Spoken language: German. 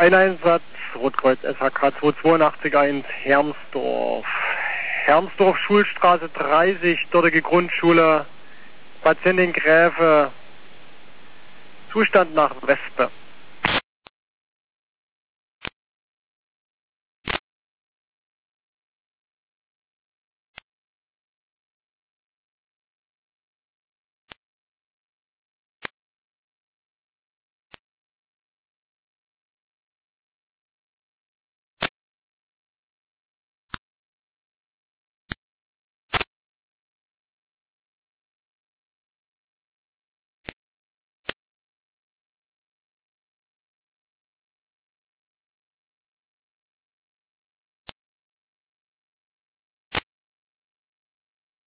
Ein Einsatz, Rotkreuz SHK 2881 Hermsdorf. Hermsdorf, Schulstraße 30, dortige Grundschule, Patientin Gräfe, Zustand nach Wespe.